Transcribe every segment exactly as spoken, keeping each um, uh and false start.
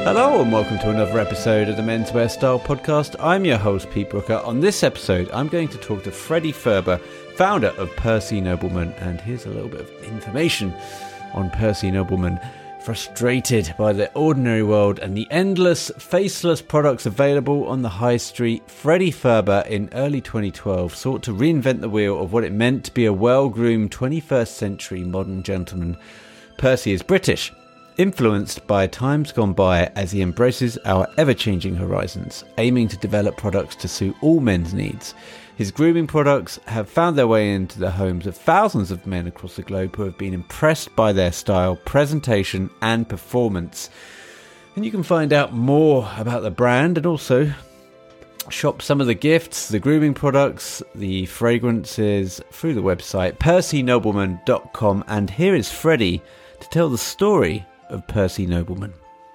Hello and welcome to another episode of the Menswear Style Podcast. I'm your host, Pete Brooker. On this episode, I'm going to talk to Freddie Ferber, founder of Percy Nobleman, and here's a little bit of information on Percy Nobleman. Frustrated by the ordinary world and the endless, faceless products available on the high street, Freddie Ferber in early twenty twelve sought to reinvent the wheel of what it meant to be a well-groomed twenty-first century modern gentleman. Percy is British, influenced by times gone by as he embraces our ever-changing horizons, aiming to develop products to suit all men's needs. His grooming products have found their way into the homes of thousands of men across the globe who have been impressed by their style, presentation and performance. And you can find out more about the brand and also shop some of the gifts, the grooming products, the fragrances through the website percy nobleman dot com. And here is Freddie to tell the story of Percy Nobleman.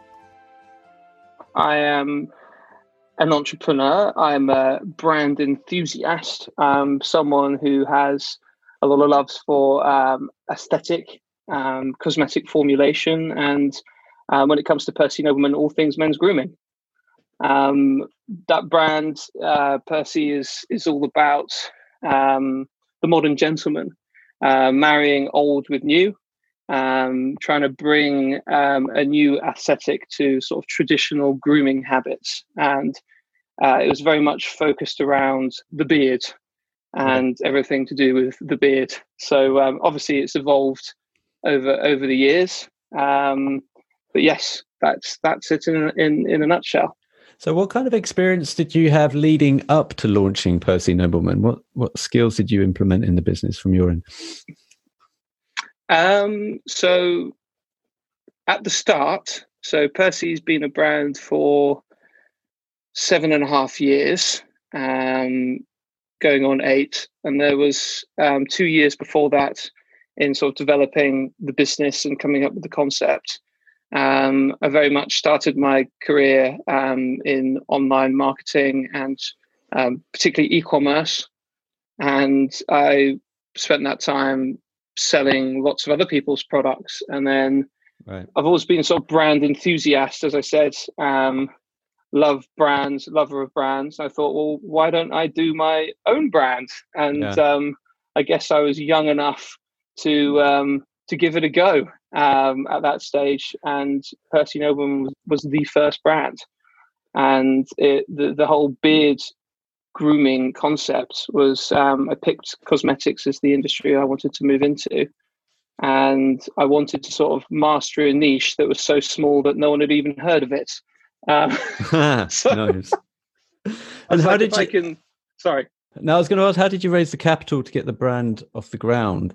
I am an entrepreneur. I'm a brand enthusiast, um, someone who has a lot of loves for um, aesthetic, um, cosmetic formulation, and uh, when it comes to Percy Nobleman, all things men's grooming. Um, that brand, uh, Percy, is is all about um, the modern gentleman, uh, marrying old with new. Um, trying to bring um, a new aesthetic to sort of traditional grooming habits. And uh, it was very much focused around the beard and everything to do with the beard. So um, obviously it's evolved over over the years. Um, but yes, that's that's it in, in, in a nutshell. So what kind of experience did you have leading up to launching Percy Nobleman? What, what skills did you implement in the business from your end? Um, so at the start, so Percy's been a brand for seven and a half years, um, going on eight. And there was um, two years before that in sort of developing the business and coming up with the concept. Um, I very much started my career um, in online marketing and um, particularly e-commerce. And I spent that time selling lots of other people's products. And then right. I've always been a sort of brand enthusiast, as I said, um, love brands, lover of brands. I thought, well, why don't I do my own brand? And yeah. um, I guess I was young enough to um, to give it a go um, at that stage. And Percy Nobleman was, was the first brand. And it, the, the whole beard grooming concept was um, I picked cosmetics as the industry I wanted to move into, and I wanted to sort of master a niche that was so small that no one had even heard of it. Um, so nice. And how like, did you? I can, sorry. Now I was going to ask, how did you raise the capital to get the brand off the ground?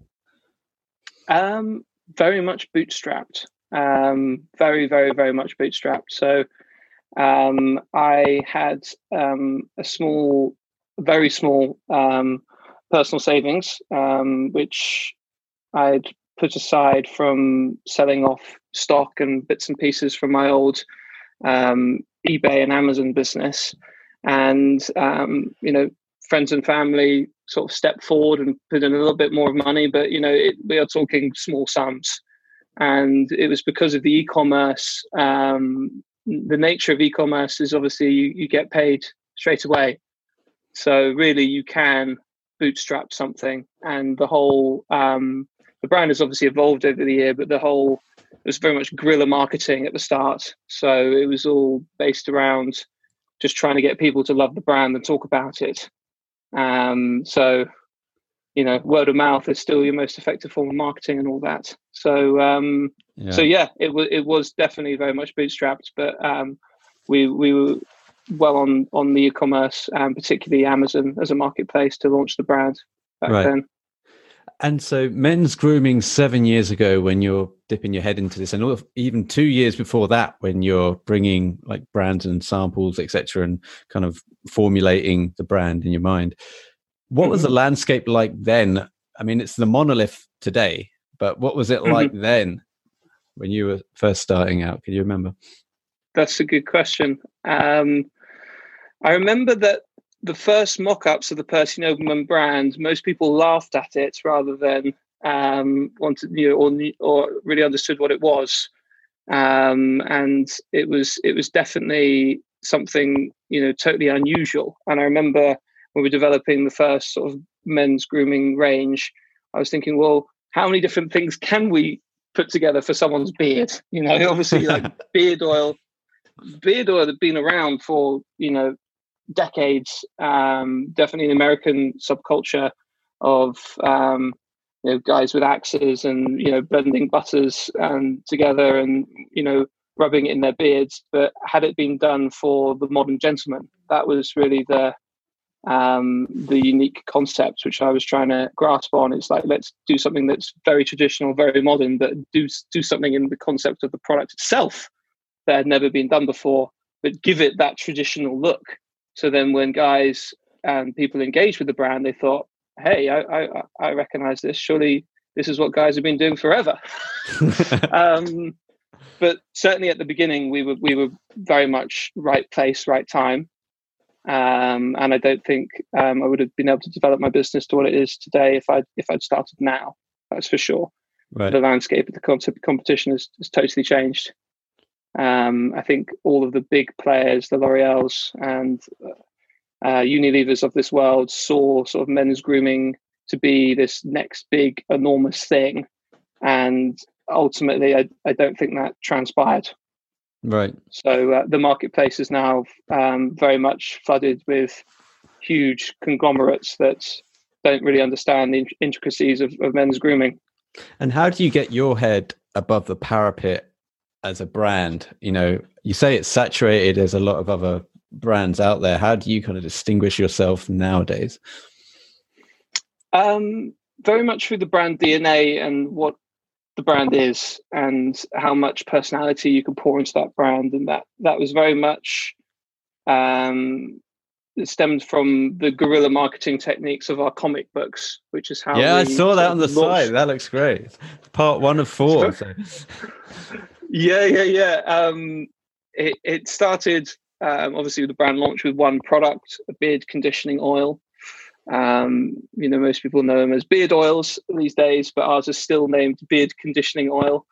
Um, very much bootstrapped. Um, very, very, very much bootstrapped. So. Um, I had um, a small, very small um, personal savings, um, which I'd put aside from selling off stock and bits and pieces from my old um, eBay and Amazon business. And, um, you know, friends and family sort of stepped forward and put in a little bit more money, but, you know, it, we are talking small sums. And it was because of the e-commerce um the nature of e-commerce is obviously you, you get paid straight away. So really you can bootstrap something, and the whole, um, the brand has obviously evolved over the year, but the whole, it was very much guerrilla marketing at the start. So it was all based around just trying to get people to love the brand and talk about it. Um, so, you know, word of mouth is still your most effective form of marketing and all that. So, um, yeah. so yeah, it was it was definitely very much bootstrapped, but um, we we were well on on the e-commerce, and particularly Amazon as a marketplace to launch the brand back right. then. And so, men's grooming seven years ago, when you're dipping your head into this, and even two years before that, when you're bringing like brands and samples, et cetera, and kind of formulating the brand in your mind. What was the landscape like then? I mean, it's the monolith today, but what was it like mm-hmm. then when you were first starting out? Can you remember? That's a good question. Um, I remember that the first mock-ups of the Percy Nobleman brand, most people laughed at it rather than um, wanted, you know, or, or really understood what it was. um, and it was it was definitely something, you know, totally unusual. And I remember when we were developing the first sort of men's grooming range, I was thinking, well, how many different things can we put together for someone's beard? You know, obviously, like beard oil, beard oil had been around for, you know, decades. Um, definitely an American subculture of um, you know, guys with axes and, you know, blending butters and together and, you know, rubbing it in their beards. But had it been done for the modern gentleman, that was really the um, the unique concept which I was trying to grasp on. It's like, let's do something that's very traditional, very modern, but do do something in the concept of the product itself that had never been done before, but give it that traditional look. So then when guys and people engaged with the brand, they thought, hey, I, I, I recognize this. Surely this is what guys have been doing forever. um, but certainly at the beginning, we were we were very much right place, right time. Um, and I don't think um, I would have been able to develop my business to what it is today if I'd, if I'd started now. That's for sure. Right. The landscape of the concept of competition has, has totally changed. Um, I think all of the big players, the L'Oreals and uh, Unilevers of this world, saw sort of men's grooming to be this next big, enormous thing. And ultimately, I, I don't think that transpired. Right. So uh, the marketplace is now um, very much flooded with huge conglomerates that don't really understand the intricacies of, of men's grooming. And how do you get your head above the parapet as a brand? You know, you say it's saturated. There's a lot of other brands out there. How do you kind of distinguish yourself nowadays? Um, very much through the brand D N A and what the brand is and how much personality you can pour into that brand. And that that was very much um it stemmed from the guerrilla marketing techniques of our comic books, which is how yeah I saw that on the launched. site. That looks great. Part one of four. So. yeah yeah yeah um it, it started um obviously with the brand launch with one product, a beard conditioning oil. Um, you know, most people know them as beard oils these days, but ours is still named beard conditioning oil.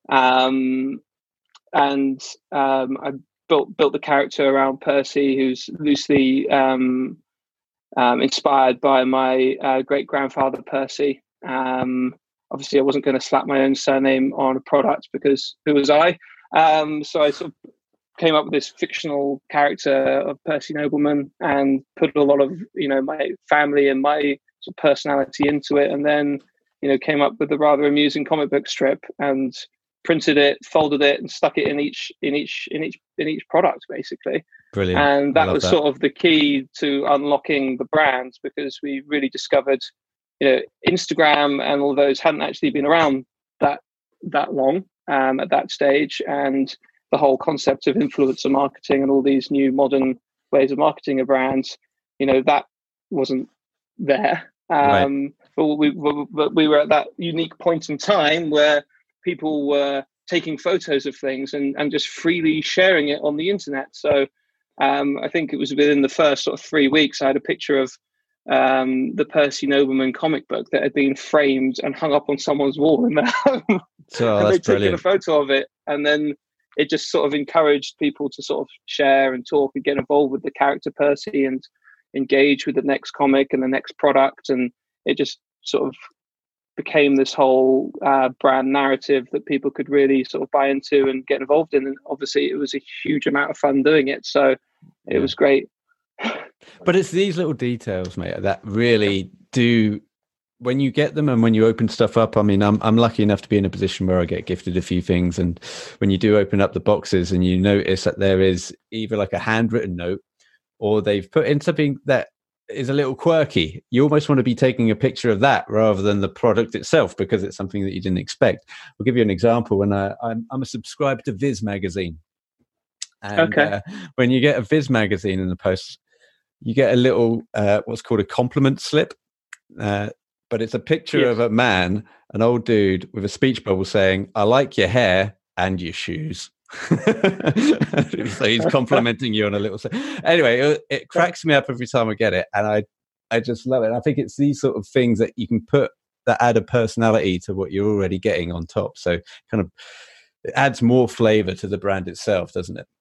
Um, and um, I built built the character around Percy, who's loosely um, um, inspired by my uh, great grandfather Percy. Um, obviously, I wasn't going to slap my own surname on a product because who was I? Um, so I sort of came up with this fictional character of Percy Nobleman and put a lot of, you know, my family and my sort of personality into it. And then, you know, came up with a rather amusing comic book strip and printed it, folded it and stuck it in each, in each, in each, in each product basically. Brilliant. And that was that. sort of the key to unlocking the brand, because we really discovered, you know, Instagram and all those hadn't actually been around that, that long um, at that stage. And the whole concept of influencer marketing and all these new modern ways of marketing a brand, you know, that wasn't there. Um, right. But we, but we were at that unique point in time where people were taking photos of things and, and just freely sharing it on the internet. So um, I think it was within the first sort of three weeks, I had a picture of um, the Percy Nobleman comic book that had been framed and hung up on someone's wall in their home. So and that's they'd taken brilliant. a photo of it, and then it just sort of encouraged people to sort of share and talk and get involved with the character Percy and engage with the next comic and the next product. And it just sort of became this whole uh, brand narrative that people could really sort of buy into and get involved in. And obviously it was a huge amount of fun doing it. So it yeah. was great. But it's these little details, mate, that really do, when you get them and when you open stuff up. I mean, I'm I'm lucky enough to be in a position where I get gifted a few things, and when you do open up the boxes and you notice that there is either like a handwritten note or they've put in something that is a little quirky, you almost want to be taking a picture of that rather than the product itself, because it's something that you didn't expect. I'll give you an example. When I, I'm, I'm a subscriber to Viz magazine, and okay. uh, when you get a Viz magazine in the post, you get a little uh, what's called a compliment slip. Uh, but it's a picture yes. of a man, an old dude with a speech bubble saying, "I like your hair and your shoes." So he's complimenting you on a little. Anyway, it, it cracks me up every time I get it, and I, I just love it. I think it's these sort of things that you can put that add a personality to what you're already getting on top. So kind of it adds more flavor to the brand itself, doesn't it?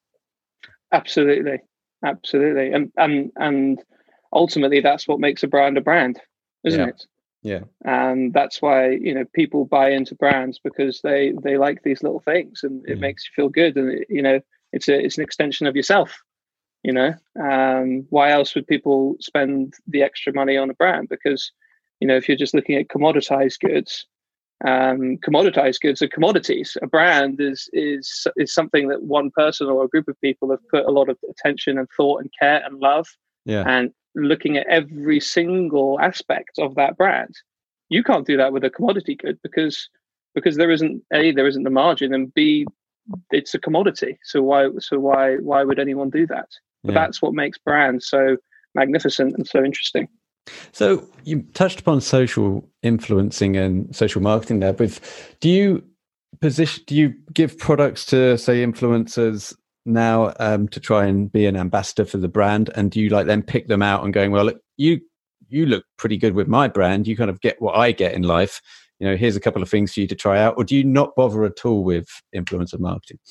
Absolutely, absolutely, and and and ultimately, that's what makes a brand a brand, isn't yeah. it? Yeah, and that's why you know people buy into brands because they they like these little things, and it yeah. makes you feel good, and it, you know it's a it's an extension of yourself. You know, um, why else would people spend the extra money on a brand? Because you know if you're just looking at commoditized goods. Um, commoditized goods are commodities. A brand is is is something that one person or a group of people have put a lot of attention and thought and care and love, yeah, and looking at every single aspect of that brand. You can't do that with a commodity good because because there isn't a there isn't the margin, and b it's a commodity. So why so why why would anyone do that? But yeah. that's what makes brands so magnificent and so interesting. So you touched upon social influencing and social marketing there. With do you position? Do you give products to say influencers now um, to try and be an ambassador for the brand? And do you like then pick them out and going, well, look, you you look pretty good with my brand. You kind of get what I get in life. You know, here's a couple of things for you to try out. Or do you not bother at all with influencer marketing?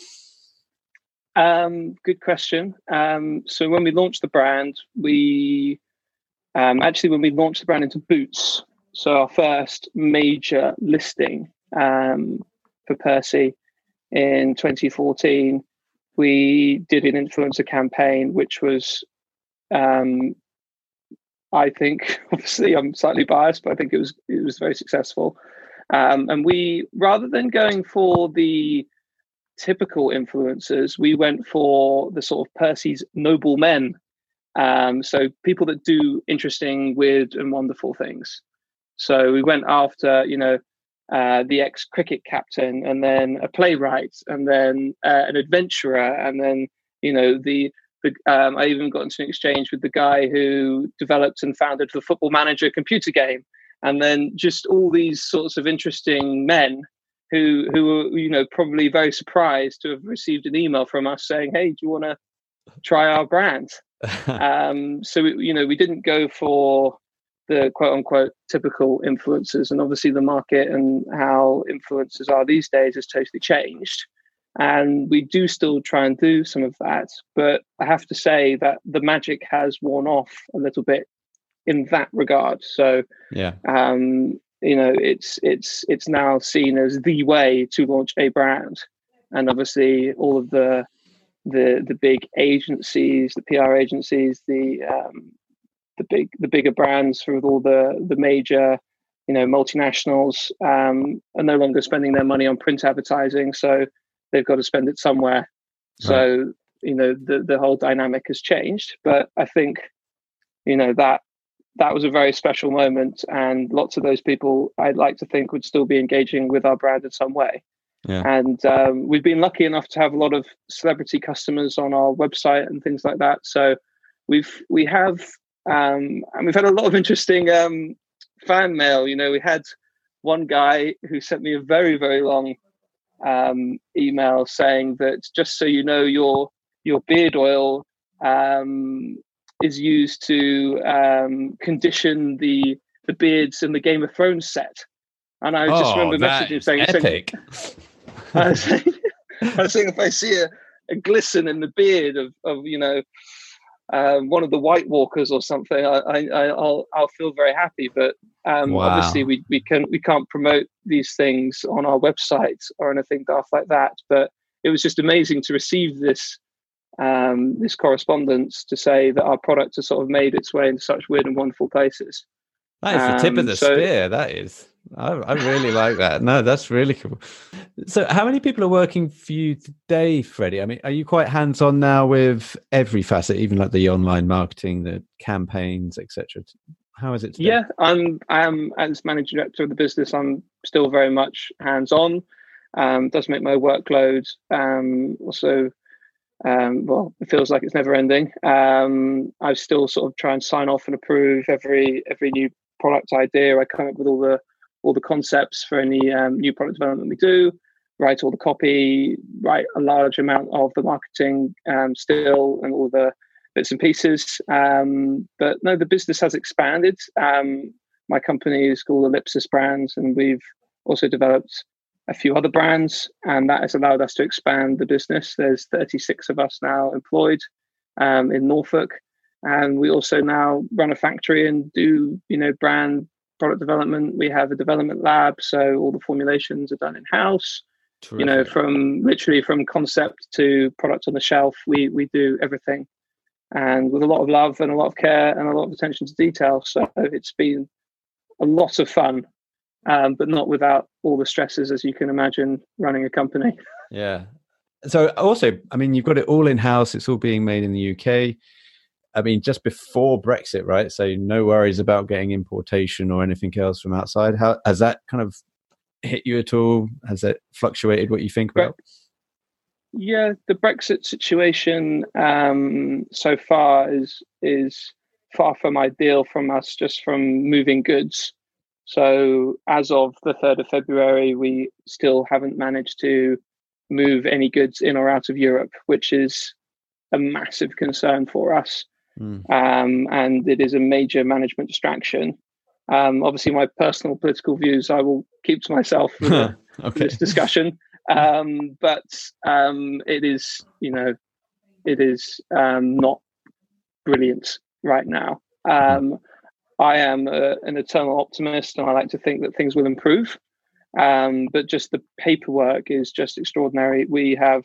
Um, good question. Um, so when we launched the brand, we Um, actually, when we launched the brand into Boots, so our first major listing um, for Percy in twenty fourteen, we did an influencer campaign, which was, um, I think, obviously I'm slightly biased, but I think it was it was very successful. Um, and we, rather than going for the typical influencers, we went for the sort of Percy's noble men. Um, so people that do interesting, weird, and wonderful things. So we went after, you know, uh, the ex-cricket captain, and then a playwright, and then uh, an adventurer, and then you know the the. Um, I even got into an exchange with the guy who developed and founded the Football Manager computer game, and then just all these sorts of interesting men who who were you know probably very surprised to have received an email from us saying, "Hey, do you want to try our brand?" um, so we, you know we didn't go for the quote unquote typical influencers, and obviously the market and how influencers are these days has totally changed, and we do still try and do some of that, but I have to say that the magic has worn off a little bit in that regard. So yeah um, you know it's it's it's now seen as the way to launch a brand, and obviously all of the the the big agencies, the P R agencies, the um, the big the bigger brands with all the the major you know multinationals um, are no longer spending their money on print advertising, so they've got to spend it somewhere. Right. So you know the the whole dynamic has changed, but I think you know that that was a very special moment, and lots of those people I'd like to think would still be engaging with our brand in some way. Yeah. And um, we've been lucky enough to have a lot of celebrity customers on our website and things like that. So we've we have um, and we've had a lot of interesting um, fan mail. You know, we had one guy who sent me a very very long um, email saying that just so you know, your your beard oil um, is used to um, condition the the beards in the Game of Thrones set. And I oh, just remember messaging saying, epic. saying, I was saying, I was saying if I see a, a glisten in the beard of, of you know, um, one of the White Walkers or something, I, I, I'll I'll feel very happy. But um, wow. obviously, we we can we can't promote these things on our website or anything daft like that. But it was just amazing to receive this um, this correspondence to say that our product has sort of made its way into such weird and wonderful places. That is the tip um, of the so, spear. That is. I, I really like that. No, that's really cool. So how many people are working for you today, Freddie? I mean, are you quite hands-on now with every facet, even like the online marketing, the campaigns, et cetera? How is it today? Yeah, I'm, I'm as managing director of the business, I'm still very much hands-on. Um, does make my workload um, also, um, well, it feels like it's never ending. Um, I still sort of try and sign off and approve every every new product idea. I come up with all the all the concepts for any um, new product development we do, write all the copy, write a large amount of the marketing um, still, and all the bits and pieces. Um, but no, the business has expanded. Um, my company is called Ellipsis Brands, and we've also developed a few other brands, and that has allowed us to expand the business. There's thirty-six of us now employed um, in Norfolk, and we also now run a factory and do, you know, brand product development. We have a development lab, so all the formulations are done in house. You know, from literally from concept to product on the shelf, we we do everything, and with a lot of love and a lot of care and a lot of attention to detail. So it's been a lot of fun, um, but not without all the stresses, as you can imagine, running a company. Yeah. So also, I mean, you've got it all in house. It's all being made in the U K. I mean, just before Brexit, right? So no worries about getting importation or anything else from outside. How has that kind of hit you at all? Has it fluctuated what you think about? Yeah, the Brexit situation um, so far is is far from ideal from us, just from moving goods. So as of the third of February, we still haven't managed to move any goods in or out of Europe, which is a massive concern for us. Mm. Um, and it is a major management distraction. Um, obviously, my personal political views I will keep to myself for, the, okay. for this discussion. Um, but um, it is, you know, it is um, not brilliant right now. Um, I am a, an eternal optimist, and I like to think that things will improve. Um, but just the paperwork is just extraordinary. We have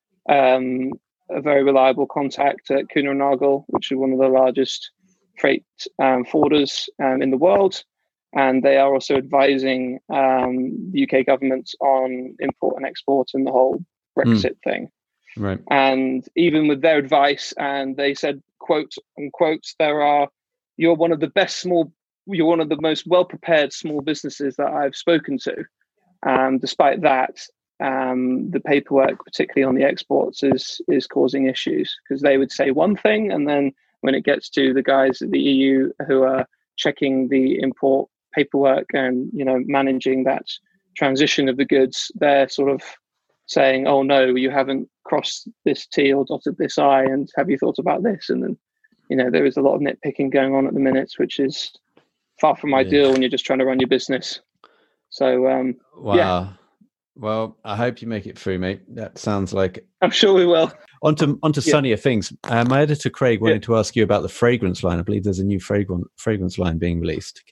um, a very reliable contact at Kuehne and Nagel, which is one of the largest freight um, forwarders um, in the world, and they are also advising um, the U K government on import and export and the whole Brexit mm. thing. Right. And even with their advice, and they said, quote unquote, there are you're one of the best small, you're one of the most well prepared small businesses that I've spoken to. Um, despite that, um, the paperwork, particularly on the exports, is is causing issues, because they would say one thing, and then when it gets to the guys at the E U who are checking the import paperwork and, you know, managing that transition of the goods, they're sort of saying, oh no, you haven't crossed this T or dotted this I, and have you thought about this? And then, you know, there is a lot of nitpicking going on at the minute, which is far from ideal yeah. when you're just trying to run your business. So, um, wow. Yeah. Well, I hope you make it through, mate. That sounds like... I'm sure we will. On to, on to yeah. sunnier things. Uh, my editor, Craig, wanted yeah. to ask you about the fragrance line. I believe there's a new fragrance fragrance line being released.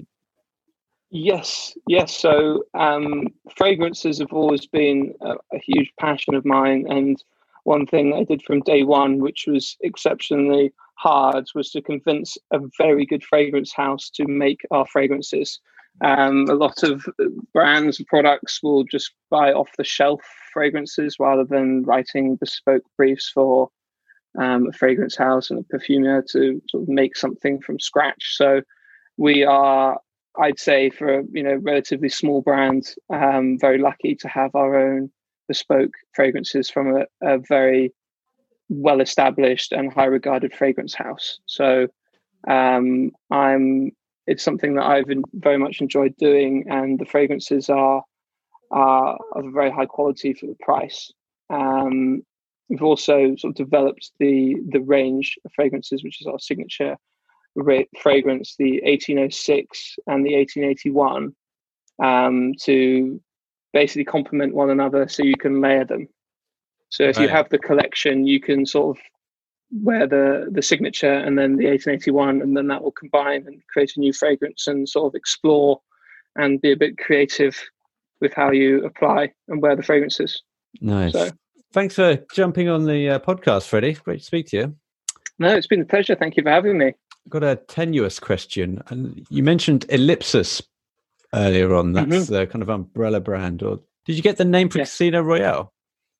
Yes, yes. So um, fragrances have always been a, a huge passion of mine. And one thing I did from day one, which was exceptionally hard, was to convince a very good fragrance house to make our fragrances. Um, a lot of brands and products will just buy off the shelf fragrances rather than writing bespoke briefs for um, a fragrance house and a perfumer to sort of make something from scratch. So we are, I'd say, for a you know relatively small brand, um, very lucky to have our own bespoke fragrances from a, a very well-established and high-regarded fragrance house. So um, I'm. It's something that I've very much enjoyed doing, and the fragrances are are of a very high quality for the price. Um, we've also sort of developed the the range of fragrances, which is our signature fragrance, the eighteen oh six and the eighteen eighty-one, um, to basically complement one another, so you can layer them. So if right. you have the collection, you can sort of wear the the signature and then the eighteen eighty-one, and then that will combine and create a new fragrance, and sort of explore and be a bit creative with how you apply and wear the fragrances. Nice. So, thanks for jumping on the uh, podcast, Freddie. Great to speak to you. No, it's been a pleasure. Thank you for having me. I've got a tenuous question. And you mentioned Ellipsis earlier on. That's mm-hmm. the kind of umbrella brand. Or did you get the name for yes. Casino Royale?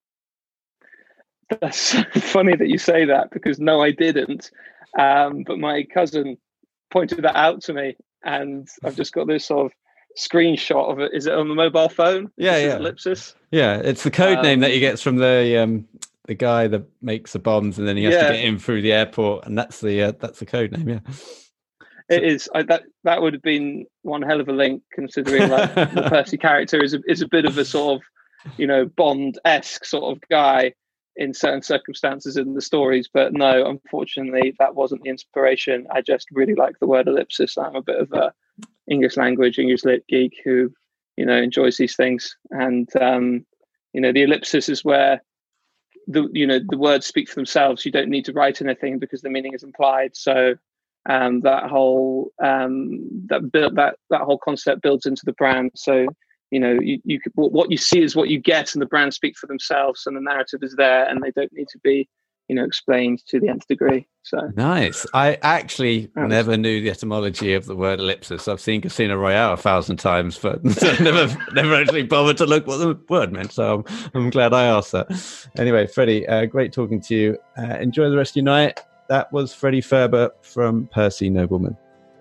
That's funny that you say that, because no, I didn't. Um, but my cousin pointed that out to me, and I've just got this sort of screenshot of it. Is it on the mobile phone? Yeah, this yeah. Ellipsis. Yeah, it's the code um, name that he gets from the um, the guy that makes the bombs, and then he has yeah. to get in through the airport, and that's the uh, that's the code name. Yeah, it is. I, that that would have been one hell of a link, considering like the Percy character is a, is a bit of a sort of, you know, Bond-esque sort of guy in certain circumstances in the stories. But no, unfortunately, that wasn't the inspiration. I just really like the word ellipsis. I'm a bit of a English language, English lit geek who you know, enjoys these things. And, um, you know, the ellipsis is where the, you know, the words speak for themselves. You don't need to write anything because the meaning is implied. So um, that whole, um, that build, that, that whole concept builds into the brand. So, you know, you, you could, what you see is what you get, and the brands speak for themselves, and the narrative is there, and they don't need to be, you know, explained to the nth degree. So nice. I actually um, never knew the etymology of the word ellipsis. I've seen Casino Royale a thousand times, but never, never actually bothered to look what the word meant. So I'm, I'm glad I asked that. Anyway, Freddie, uh, great talking to you. Uh, enjoy the rest of your night. That was Freddie Ferber from Percy Nobleman.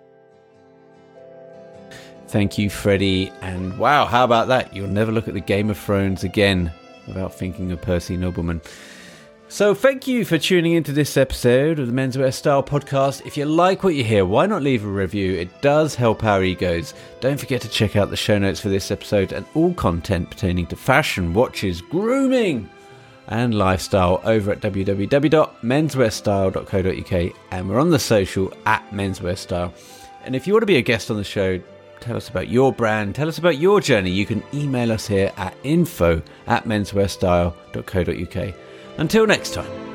Thank you, Freddie. And wow, how about that? You'll never look at the Game of Thrones again without thinking of Percy Nobleman. So thank you for tuning into this episode of the Menswear Style Podcast. If you like what you hear, why not leave a review? It does help our egos. Don't forget to check out the show notes for this episode and all content pertaining to fashion, watches, grooming and lifestyle over at w w w dot menswear style dot co dot u k, and we're on the social at Menswear Style. And if you want to be a guest on the show, tell us about your brand, tell us about your journey, you can email us here at info at menswear style dot co dot u k. Until next time.